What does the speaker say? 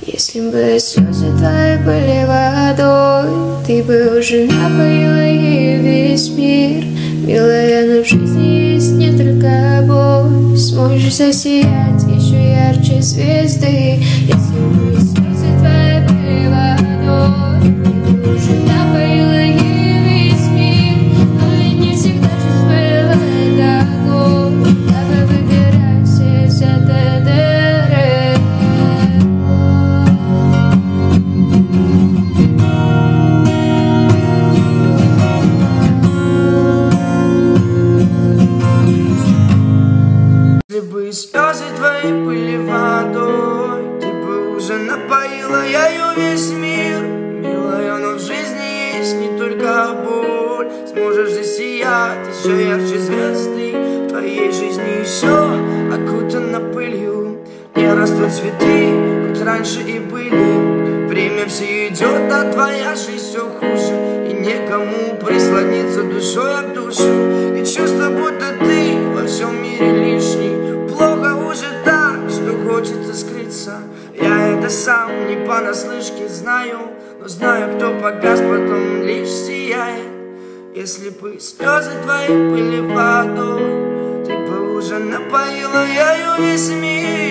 Если бы слезы твои были водой, ты бы уже напоила ею весь мир. Милая, но в жизни есть не только боль. Сможешь засиять еще ярче звезды. Если бы слезы твои были водой, ты бы уже напоила ею весь мир. Но и не всегда жизнь бывает такой. Давай выбирайся из этой дыры. Если бы слезы твои были водой, ты бы уже напоила ею весь мир. Милая, но в жизни есть не только боль. Сможешь засиять еще ярче звезды. В твоей жизни все окутано пылью. Не растут цветы, хоть раньше и были. Время все идет, а твоя жизнь все хуже. И некому прислониться душой об душу. И чувство, будто ты во всем мире лишний. Плохо уже так, что хочется скрыться. Я это сам не понаслышке знаю, но знаю, кто погас, потом лишь сияет. Если бы слезы твои были водой, ты бы уже напоила ею весь мир.